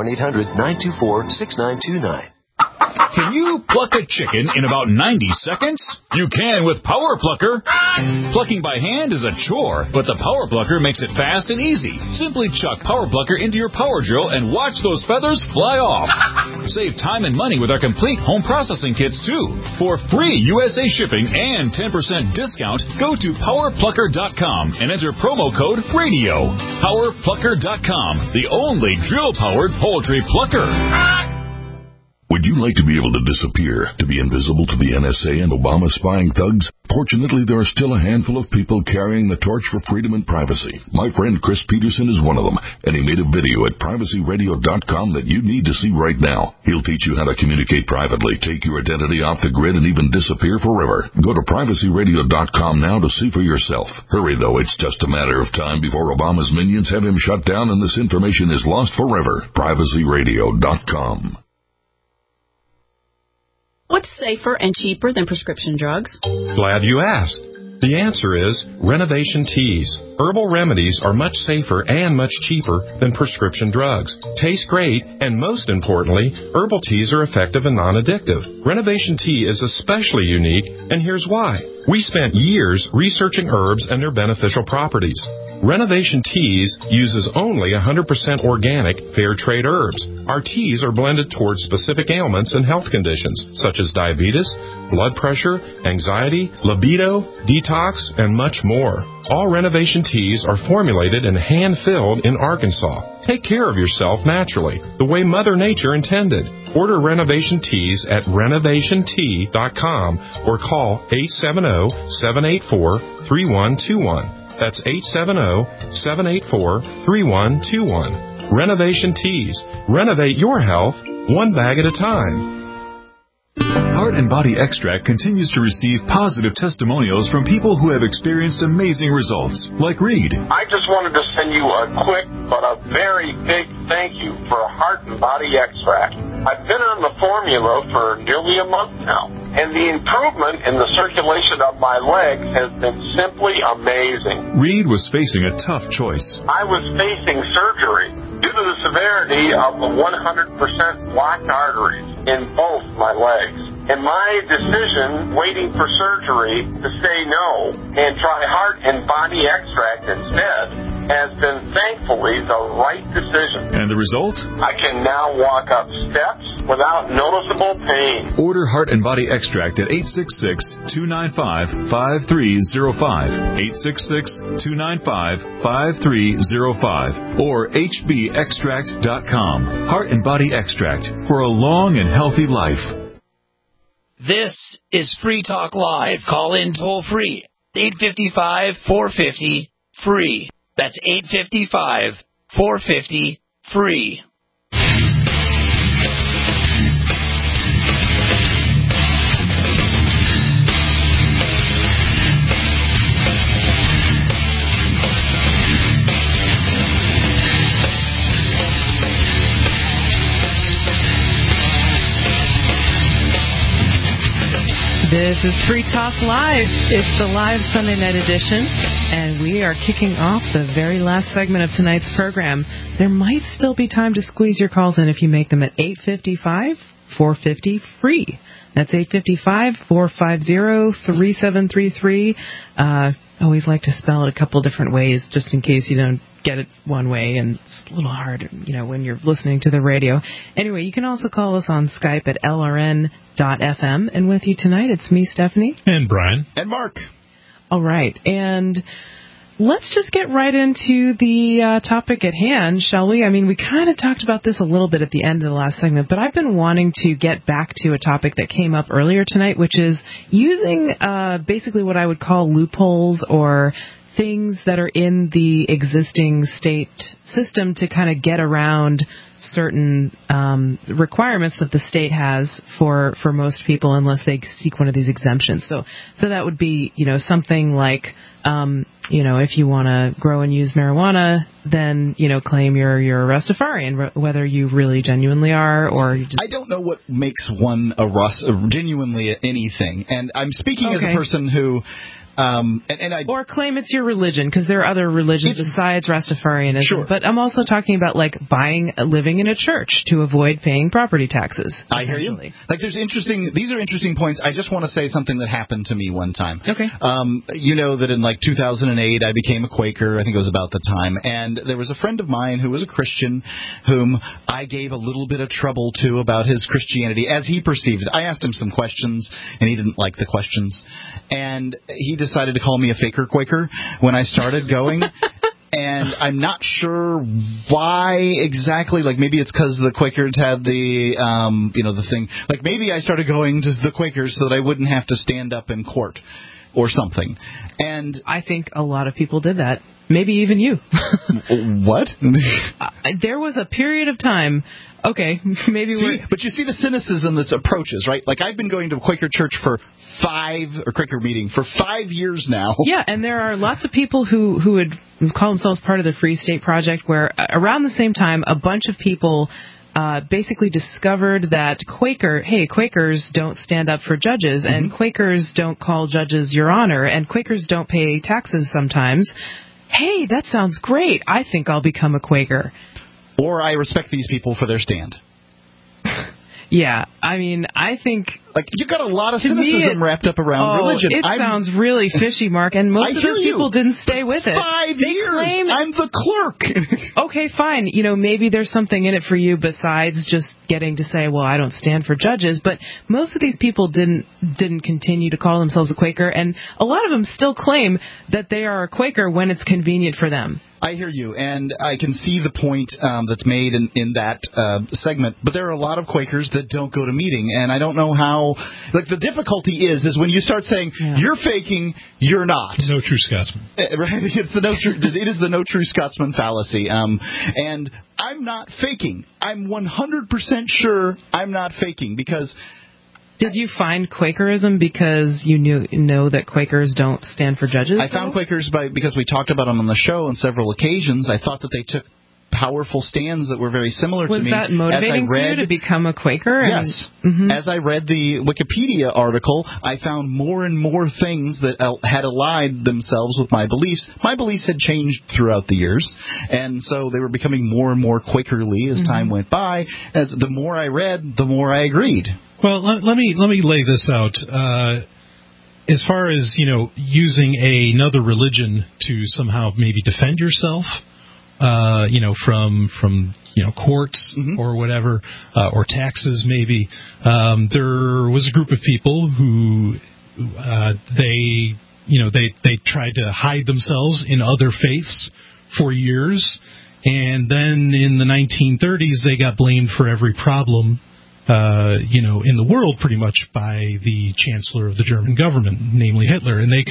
1-800-924-6929. Can you pluck a chicken in about 90 seconds? You can with Power Plucker. Plucking by hand is a chore, but the Power Plucker makes it fast and easy. Simply chuck Power Plucker into your power drill and watch those feathers fly off. Save time and money with our complete home processing kits, too. For free USA shipping and 10% discount, go to PowerPlucker.com and enter promo code RADIO. PowerPlucker.com, the only drill-powered poultry plucker. Would you like to be able to disappear, to be invisible to the NSA and Obama spying thugs? Fortunately, there are still a handful of people carrying the torch for freedom and privacy. My friend Chris Peterson is one of them, and he made a video at privacyradio.com that you need to see right now. He'll teach you how to communicate privately, take your identity off the grid, and even disappear forever. Go to privacyradio.com now to see for yourself. Hurry, though, it's just a matter of time before Obama's minions have him shut down and this information is lost forever. privacyradio.com. What's safer and cheaper than prescription drugs? Glad you asked. The answer is Renovation Teas. Herbal remedies are much safer and much cheaper than prescription drugs. Taste great, and most importantly, herbal teas are effective and non-addictive. Renovation Tea is especially unique, and here's why. We spent years researching herbs and their beneficial properties. Renovation Teas uses only 100% organic, fair trade herbs. Our teas are blended towards specific ailments and health conditions, such as diabetes, blood pressure, anxiety, libido, detox, and much more. All Renovation Teas are formulated and hand-filled in Arkansas. Take care of yourself naturally, the way Mother Nature intended. Order Renovation Teas at renovationtea.com or call 870-784-3121. That's 870-784-3121. Renovation Teas. Renovate your health one bag at a time. Heart and Body Extract continues to receive positive testimonials from people who have experienced amazing results, like Reed. I just wanted to send you a quick but a very big thank you for Heart and Body Extract. I've been on the formula for nearly a month now, and the improvement in the circulation of my legs has been simply amazing. Reed was facing a tough choice. I was facing surgery due to the severity of the 100% blocked arteries in both my legs. And my decision, waiting for surgery, to say no and try Heart and Body Extract instead, has been thankfully the right decision. And the result? I can now walk up steps without noticeable pain. Order Heart and Body Extract at 866-295-5305, 866-295-5305, or hbextract.com. Heart and Body Extract for a long and healthy life. This is Free Talk Live. Call in toll free. 855-450-FREE. That's 855-450-FREE. This is Free Talk Live. It's the live Sunday night edition, and we are kicking off the very last segment of tonight's program. There might still be time to squeeze your calls in if you make them at 855-450-FREE. That's 855-450-3733. Always like to spell it a couple different ways just in case you don't get it one way, and it's a little hard, when you're listening to the radio. Anyway, you can also call us on Skype at lrn.fm, and with you tonight, it's me, Stephanie. And Brian. And Mark. All right, and let's just get right into the topic at hand, shall we? I mean, we kind of talked about this a little bit at the end of the last segment, but I've been wanting to get back to a topic that came up earlier tonight, which is using basically what I would call loopholes or things that are in the existing state system to kind of get around certain requirements that the state has for most people unless they seek one of these exemptions. So that would be, something like, if you want to grow and use marijuana, then, claim you're a Rastafarian, whether you really genuinely are or you just... I don't know what makes one genuinely anything. And I'm speaking as a person who... or claim it's your religion, because there are other religions besides Rastafarianism. Sure. But I'm also talking about living in a church to avoid paying property taxes. I hear you. These are interesting points. I just want to say something that happened to me one time. Okay. You know that in 2008 I became a Quaker. I think it was about the time. And there was a friend of mine who was a Christian whom I gave a little bit of trouble to about his Christianity as he perceived it. I asked him some questions, and he didn't like the questions. And he decided to call me a faker Quaker when I started going. And I'm not sure why exactly. Maybe it's because the Quakers had the thing. Maybe I started going to the Quakers so that I wouldn't have to stand up in court or something. And I think a lot of people did that. Maybe even you. What? There was a period of time. Okay, maybe but you see the cynicism that's approaches, right? I've been going to a Quaker church for Quaker meeting for 5 years now. Yeah, and there are lots of people who would call themselves part of the Free State Project, where around the same time, a bunch of people basically discovered that Quakers don't stand up for judges, and Quakers don't call judges Your Honor, and Quakers don't pay taxes sometimes. Hey, that sounds great. I think I'll become a Quaker. Or I respect these people for their stand. Yeah, I mean, I think Like, you've got a lot of cynicism wrapped up around religion. It sounds really fishy, Mark, and most of those people didn't stay with it. 5 years. I'm the clerk. Okay, fine. Maybe there's something in it for you besides just getting to say, well, I don't stand for judges. But most of these people didn't continue to call themselves a Quaker, and a lot of them still claim that they are a Quaker when it's convenient for them. I hear you, and I can see the point that's made in that segment, but there are a lot of Quakers that don't go to meeting, and I don't know how. Like, the difficulty is when you start saying, you're faking, you're not. No true Scotsman. Right? It is the no true Scotsman fallacy, and I'm not faking. I'm 100% sure I'm not faking, because... Did you find Quakerism because you know that Quakers don't stand for judges? I found Quakers because we talked about them on the show on several occasions. I thought that they took powerful stands that were very similar to me. Was that motivating for you to become a Quaker? Yes. Mm-hmm. As I read the Wikipedia article, I found more and more things that had allied themselves with my beliefs. My beliefs had changed throughout the years, and so they were becoming more and more Quakerly as time went by. As the more I read, the more I agreed. Well, let me lay this out. As far as, using another religion to somehow maybe defend yourself, from courts or whatever, or taxes maybe, there was a group of people who they tried to hide themselves in other faiths for years, and then in the 1930s they got blamed for every problem in the world, pretty much, by the chancellor of the German government, namely Hitler. And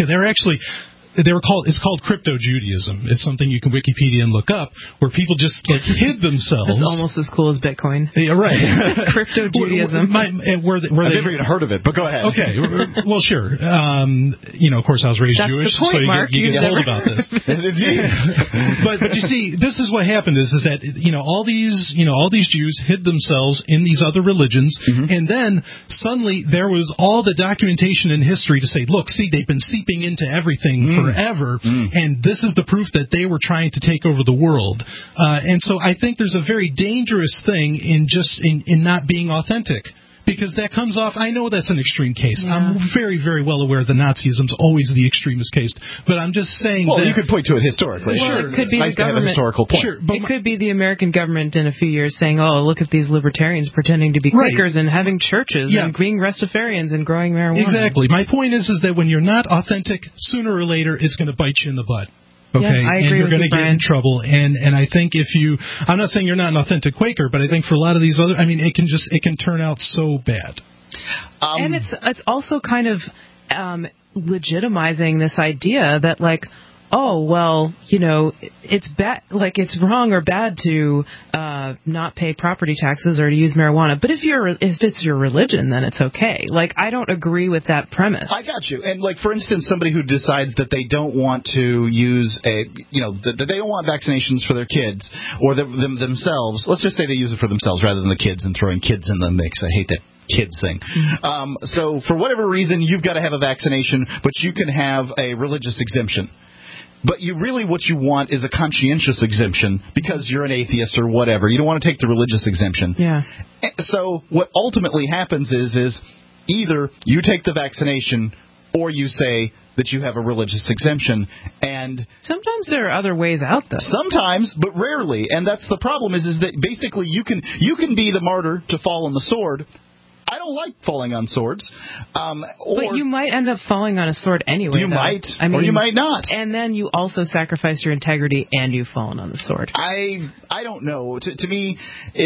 it's called crypto-Judaism. It's something you can Wikipedia and look up, where people just hid themselves. It's almost as cool as Bitcoin. Yeah, right. Crypto-Judaism. I've never even heard of it, but go ahead. Okay, well, sure. Of course, I was raised Jewish, the point, so Mark. you get told about this. But you see, this is what happened: is that all these Jews hid themselves in these other religions, and then suddenly there was all the documentation in history to say, look, see, they've been seeping into everything forever, and this is the proof that they were trying to take over the world. And so I think there's a very dangerous thing in not being authentic. Because that comes off, I know that's an extreme case. Yeah. I'm very, very well aware that Nazism's always the extremist case. But I'm just saying that... Well, you could point to it historically. Well, sure. It could be nice the government. To have a historical point. Sure, but it could be the American government in a few years saying, oh, look at these libertarians pretending to be Quakers and having churches and being Rastafarians and growing marijuana. Exactly. My point is that when you're not authentic, sooner or later it's going to bite you in the butt. Okay, I agree, and you're going to get in trouble. And I think I'm not saying you're not an authentic Quaker, but I think for a lot of these other, it can turn out so bad. And it's also kind of legitimizing this idea that, like, oh, well, it's bad, like it's wrong or bad to not pay property taxes or to use marijuana. But if it's your religion, then it's okay. Like, I don't agree with that premise. I got you. And, like, for instance, somebody who decides that they don't want to use that they don't want vaccinations for their kids or themselves. Let's just say they use it for themselves rather than the kids and throwing kids in the mix. I hate that kids thing. So for whatever reason, you've got to have a vaccination, but you can have a religious exemption. But what you want is a conscientious exemption because you're an atheist or whatever. You don't want to take the religious exemption. Yeah. So what ultimately happens is either you take the vaccination or you say that you have a religious exemption. And sometimes there are other ways out, though. Sometimes, but rarely. And that's the problem is that basically you can be the martyr to fall on the sword. I don't like falling on swords. But you might end up falling on a sword anyway. You might, or you might not. And then you also sacrifice your integrity and you've fallen on the sword. I don't know. To me,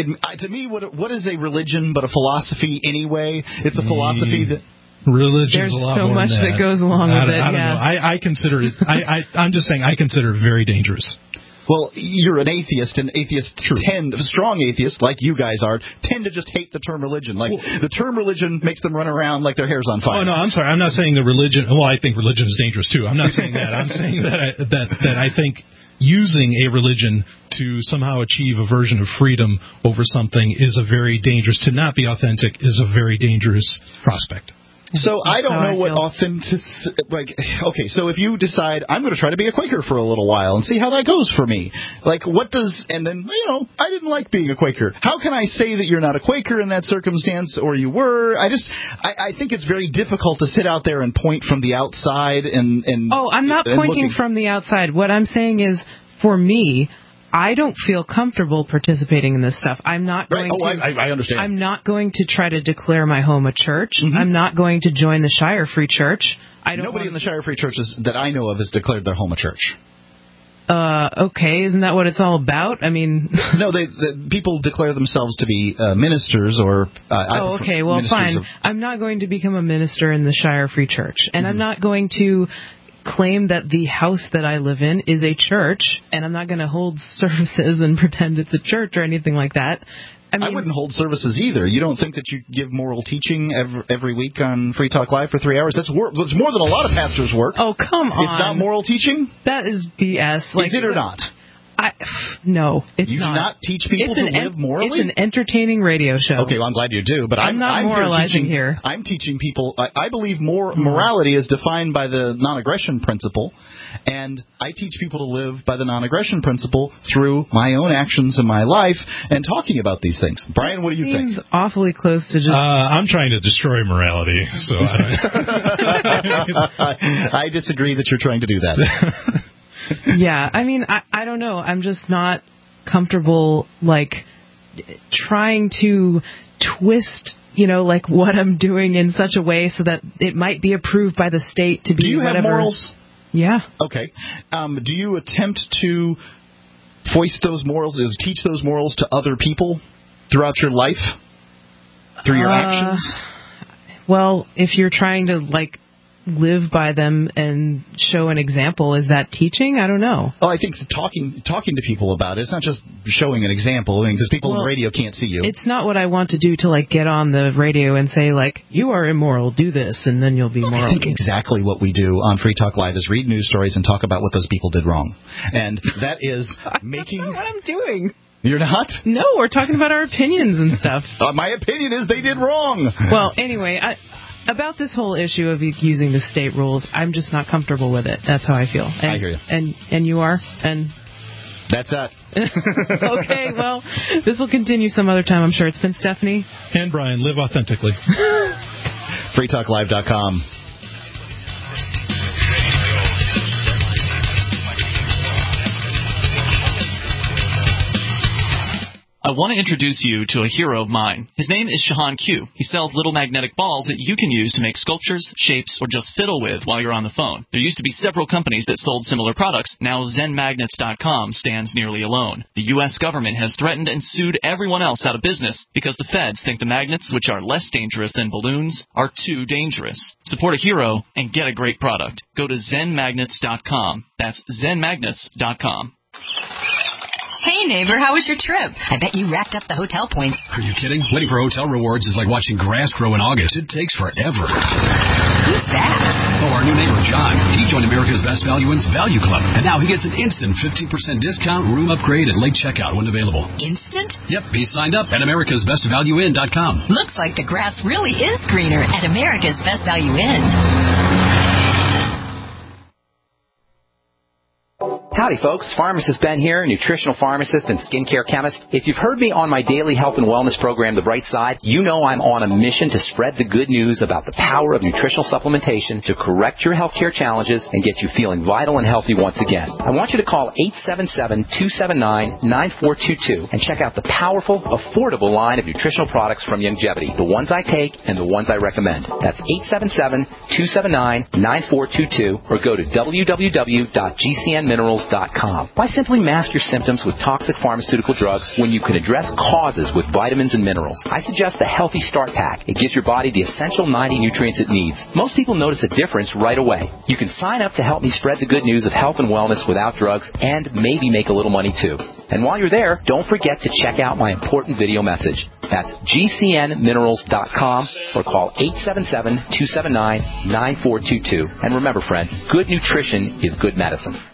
what is a religion but a philosophy anyway? It's a philosophy that... Religion's There's a lot so more much than that goes along with it. I don't know. I consider it... I'm just saying I consider it very dangerous. Well, you're an atheist, and atheists strong atheists, like you guys are, tend to just hate the term religion. Like, the term religion makes them run around like their hair's on fire. Oh, no, I'm sorry. I'm not saying that religion... Well, I think religion is dangerous, too. I'm not saying that. I'm saying that I think using a religion to somehow achieve a version of freedom over something is a very dangerous... To not be authentic is a very dangerous prospect. So I don't know what okay, so if you decide, I'm going to try to be a Quaker for a little while and see how that goes for me. And then, I didn't like being a Quaker. How can I say that you're not a Quaker in that circumstance, or you were? I think it's very difficult to sit out there and point from the outside and I'm not pointing from the outside. What I'm saying is, for me, I don't feel comfortable participating in this stuff. I'm not going to. I understand. I'm not going to try to declare my home a church. Mm-hmm. I'm not going to join the Shire Free Church. Nobody in the Shire Free Churches that I know of has declared their home a church. Okay, isn't that what it's all about? I mean, no, people declare themselves to be ministers or. Okay, well, fine. I'm not going to become a minister in the Shire Free Church, and I'm not going to claim that the house that I live in is a church, and I'm not going to hold services and pretend it's a church or anything like that. I wouldn't hold services either. You don't think that you give moral teaching every week on Free Talk Live for 3 hours? That's more than a lot of pastors work. Oh, come on. It's not moral teaching? That is BS. Is it or not? No, it's not. You do not teach people to live morally? It's an entertaining radio show. Okay, well, I'm glad you do, but I'm not moralizing here. I'm teaching people. I believe morality is defined by the non-aggression principle, and I teach people to live by the non-aggression principle through my own actions in my life and talking about these things. Brian, what do you think? Seems awfully close to just... I'm trying to destroy morality, so... I disagree that you're trying to do that. Yeah, I mean, I don't know. I'm just not comfortable, trying to twist, what I'm doing in such a way so that it might be approved by the state to be whatever. Do you have morals? Yeah. Okay. Do you attempt to foist those morals, teach those morals to other people throughout your life? Through your actions? Well, if you're trying to, live by them and show an example, is that teaching? I don't know. Well, I think talking to people about it. It's not just showing an example, because people on the radio can't see you. It's not what I want to do to get on the radio and say you are immoral, do this, and then you'll be moral. I think exactly what we do on Free Talk Live is read news stories and talk about what those people did wrong, and that is making. That's not what I'm doing. You're not? No, we're talking about our opinions and stuff. My opinion is they did wrong. Well, anyway, about this whole issue of using the state rules, I'm just not comfortable with it. That's how I feel. I hear you. And you are? And that's that. Okay, well, this will continue some other time, I'm sure. It's been Stephanie. And Brian. Live authentically. freetalklive.com. I want to introduce you to a hero of mine. His name is Shahan Q. He sells little magnetic balls that you can use to make sculptures, shapes, or just fiddle with while you're on the phone. There used to be several companies that sold similar products. Now ZenMagnets.com stands nearly alone. The U.S. government has threatened and sued everyone else out of business because the feds think the magnets, which are less dangerous than balloons, are too dangerous. Support a hero and get a great product. Go to ZenMagnets.com. That's ZenMagnets.com. Hey, neighbor, how was your trip? I bet you racked up the hotel points. Are you kidding? Waiting for hotel rewards is like watching grass grow in August. It takes forever. Who's that? Oh, our new neighbor, John. He joined America's Best Value Inn's Value Club, and now he gets an instant 15% discount room upgrade at late checkout when available. Instant? Yep, he signed up at americasbestvalueinn.com. Looks like the grass really is greener at America's Best Value Inn. Howdy, folks. Pharmacist Ben here, nutritional pharmacist and skincare chemist. If you've heard me on my daily health and wellness program, The Bright Side, you know I'm on a mission to spread the good news about the power of nutritional supplementation to correct your healthcare challenges and get you feeling vital and healthy once again. I want you to call 877-279-9422 and check out the powerful, affordable line of nutritional products from Youngevity, the ones I take and the ones I recommend. That's 877-279-9422 or go to www.gcnminerals.com. Why simply mask your symptoms with toxic pharmaceutical drugs when you can address causes with vitamins and minerals? I suggest the Healthy Start Pack. It gives your body the essential 90 nutrients it needs. Most people notice a difference right away. You can sign up to help me spread the good news of health and wellness without drugs and maybe make a little money too. And while you're there, don't forget to check out my important video message. That's gcnminerals.com or call 877-279-9422. And remember, friends, good nutrition is good medicine.